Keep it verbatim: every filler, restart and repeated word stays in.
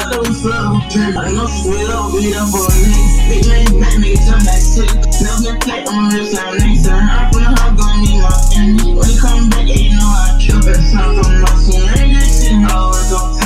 that we fell. I know she will be there for a nigga. Big man, that nigga turn that shit. Never been flat on my real sound next time. I'm from the house, gon' need my enemy. When you come back, yeah, you know I kill that sound from my soon. Ain't this shit always on